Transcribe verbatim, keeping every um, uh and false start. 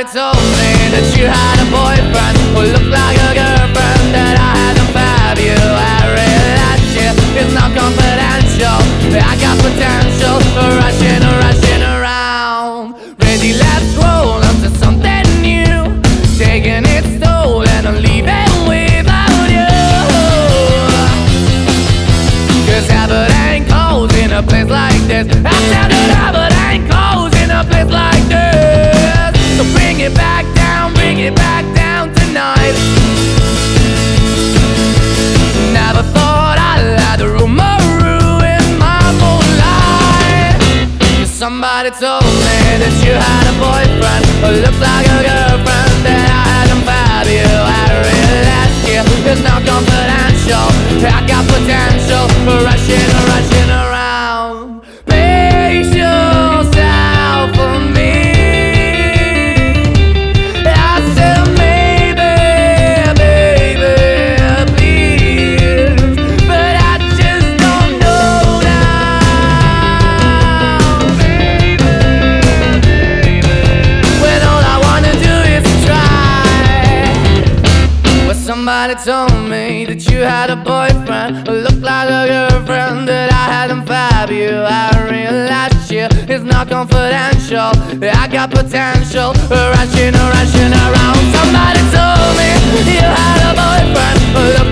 Somebody told me that you had a boyfriend who looked like a girlfriend that I had to fab you. I realized shit is not confidential. I got potential for rushing, rushing around. Ready, let's roll onto something new, taking its toll and I'm leaving without you. Cause heaven ain't cold in a place like this. I said that heaven ain't cold in a place like this. So bring it back down, bring it back down tonight. Never thought I'd let the rumor ruin my whole life. Somebody told me that you had a boyfriend who looked like a girlfriend that I had to fab you. I realized you is not confidential. I got potential for rushing, rushing around. Pace yourself for me. Somebody told me that you had a boyfriend who looked like a girlfriend that I had to fab you. I realized you is not confidential. I got potential, rushing, rushing around. Somebody told me you had a boyfriend who looked